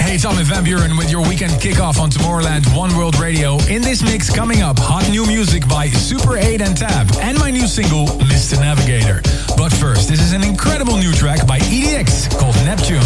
Tommy Van Buren with your weekend kickoff on Tomorrowland One World Radio. In this mix coming up, hot new music by Super 8 and Tab, and my new single, Mr. Navigator. But first, this is an incredible new track by EDX called Neptune.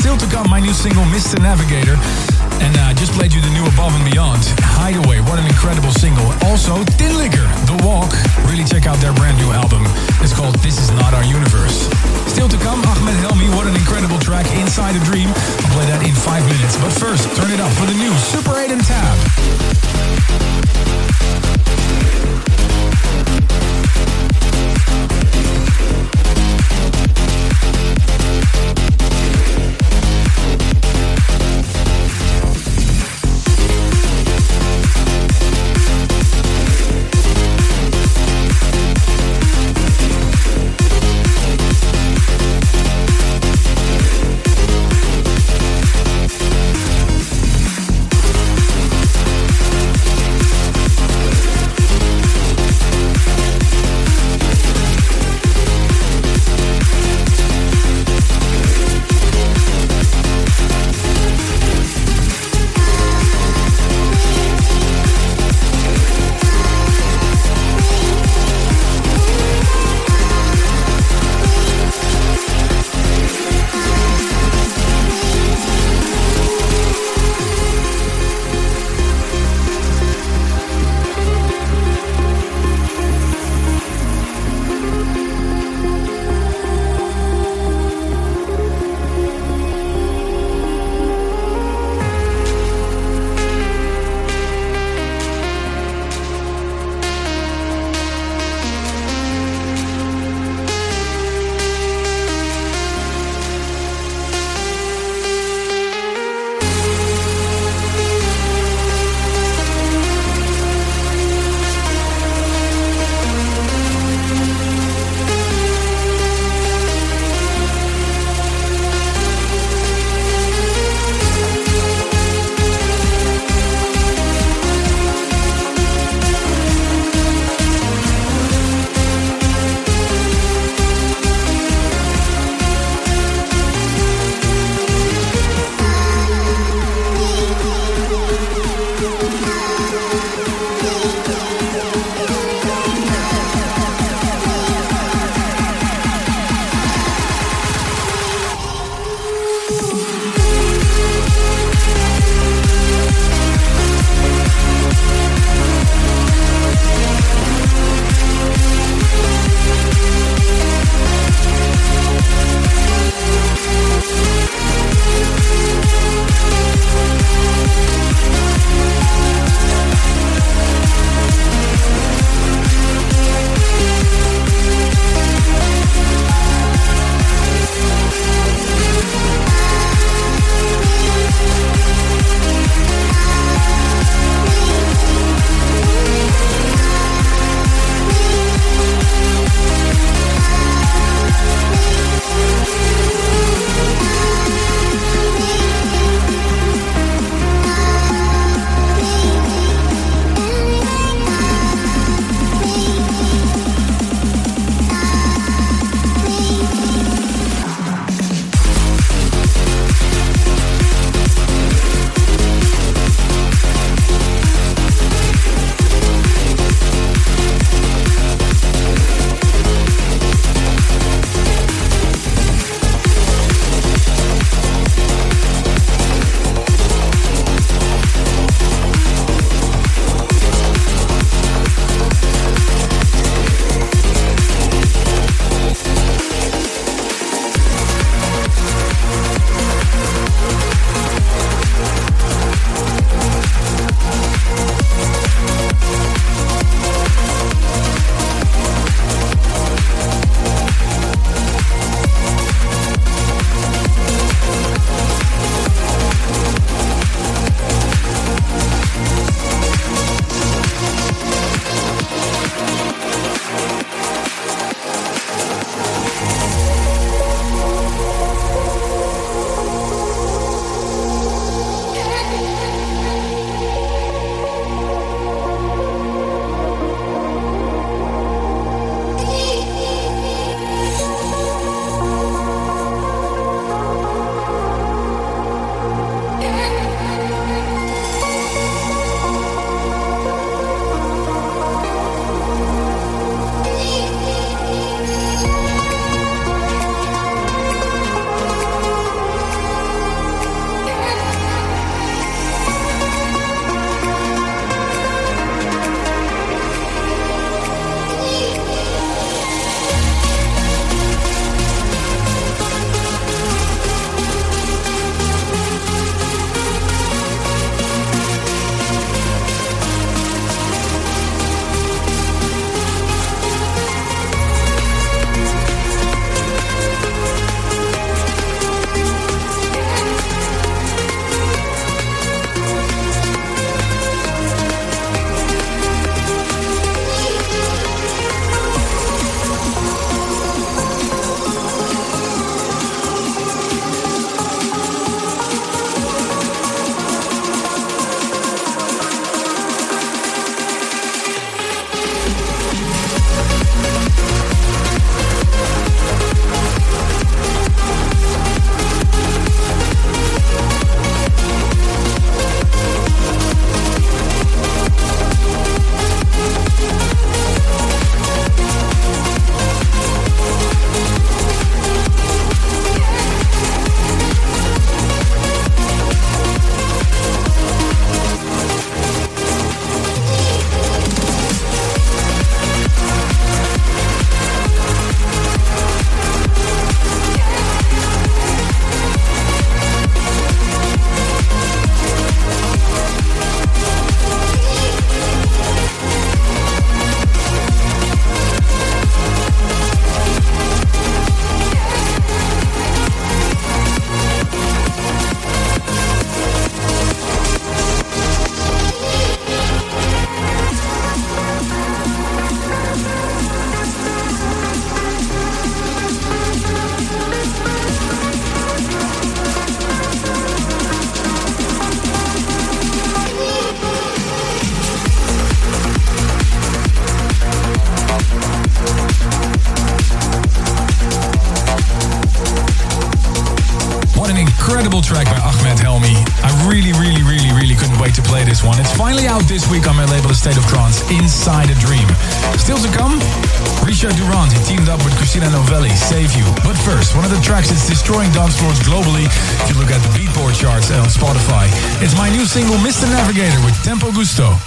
Still to come, my new single, Mr. Navigator. And I just played you the new Above and Beyond, Hideaway. What an incredible single. Also, Tin Liquor, The Walk. Really check out their brand new album. It's called This Is Not Our Universe. Still to come, Ahmed Helmi. What an incredible track, Inside a Dream. I'll play that in 5 minutes. But first, turn it up for the new Super 8 and Tab. to play this one. It's finally out this week on my label A State of Trance, Inside a Dream. Still to come, Richard Durand, he teamed up with Christina Novelli, Save You. But first, one of the tracks that's destroying dance floors globally, if you look at the Beatport charts and on Spotify, it's my new single Mr. Navigator with Tempo Gusto.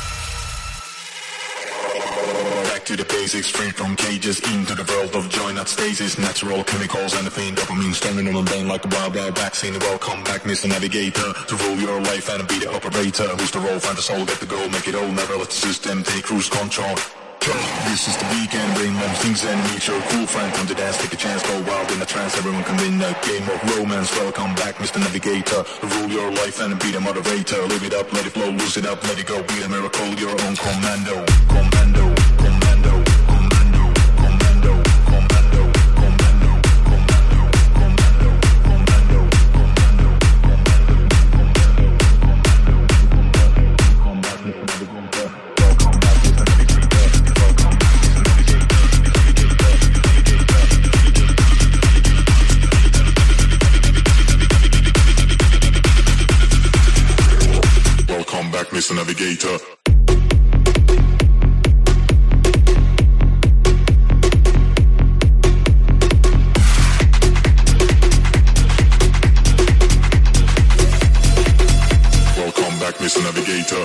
To the basics, free from cages, into the world of joy, not stasis. Natural chemicals and the pain, dopamine stronger than brain like a wild vaccine. Welcome back, Mr. Navigator, to rule your life and be the operator. Who's the role, find the soul, get the goal, make it all, never let the system take cruise control. This is the weekend, brain lump things and meet your cool friend. Come to dance, take a chance, go wild in a trance. Everyone can win a game of romance. Welcome back, Mr. Navigator, rule your life and be the moderator. Live it up, let it flow, lose it up, let it go. Be a miracle, your own commando. Commando. Mr. Navigator. Welcome back, Mr. Navigator.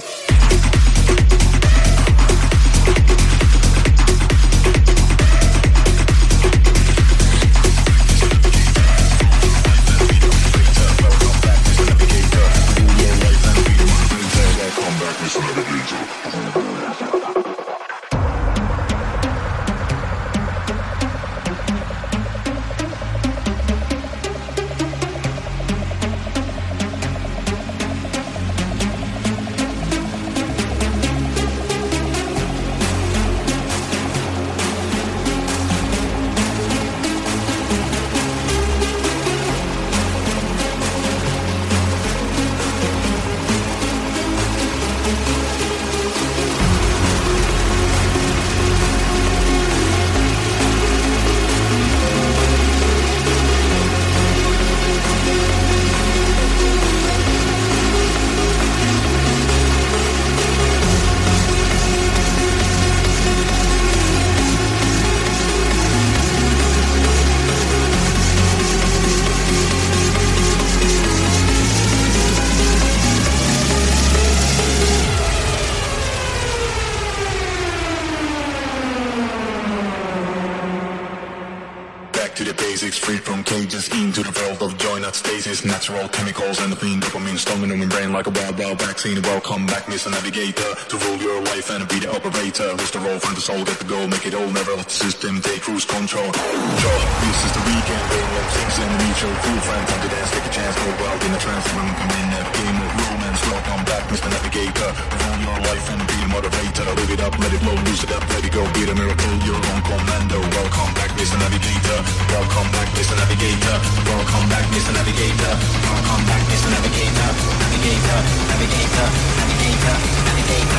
Natural chemicals and the pain, dopamine stronger than brain like a wild vaccine. Welcome back, Mr. Navigator, to rule your life and be the operator. Who's the role, find the soul, get the goal, make it all, never let the system take cruise control. This is the weekend, brain long things and meet your cool friend. Time to dance, take a chance, go wild in a trance. Everyone come in a game of romance. Welcome back, Mr. Navigator, to rule your life and be the moderator. Live it up, let it flow, lose it up, let it go, be the miracle, your own commando. Welcome back, Mr. Navigator. Welcome back, Mr. Navigator. Welcome back, Mr. Navigator. Welcome back, Mr. Navigator. Navigator, navigator, navigator, navigator,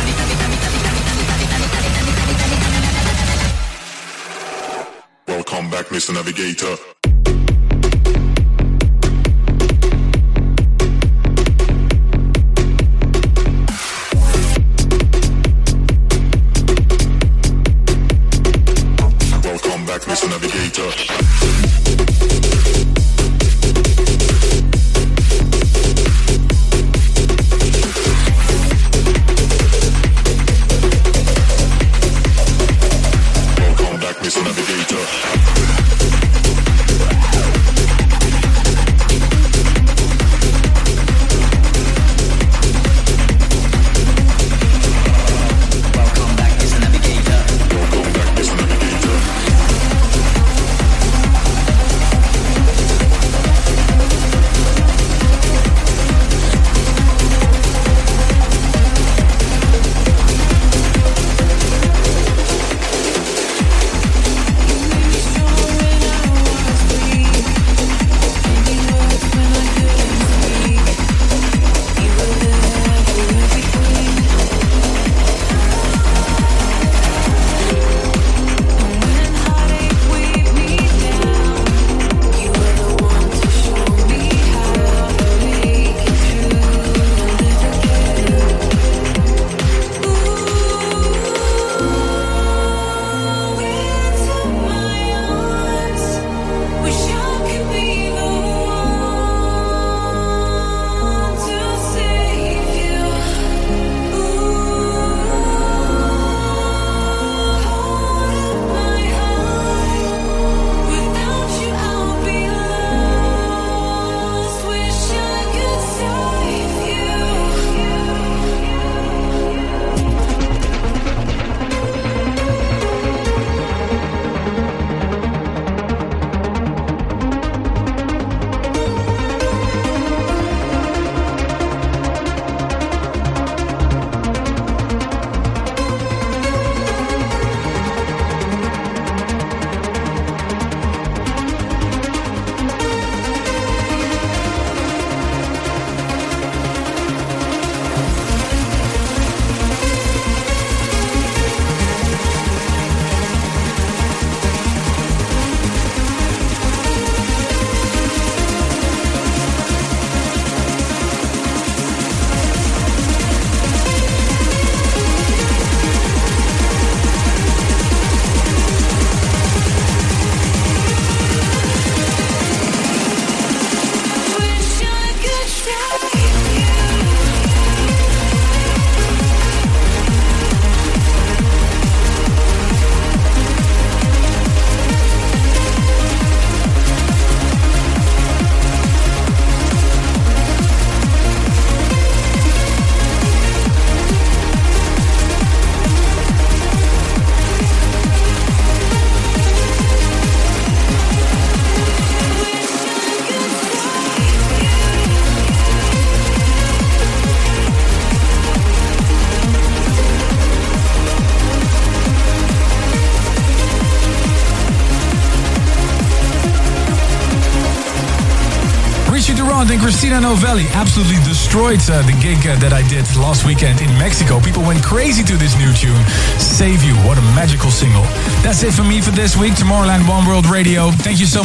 navigator. Welcome back, Mr. Navigator. Welcome back, Mr. Navigator. Mr. Navigator. Christina Novelli absolutely destroyed the gig that I did last weekend in Mexico. People went crazy to this new tune, Save You. What a magical single. That's it for me for this week. Tomorrowland One World Radio. Thank you so much.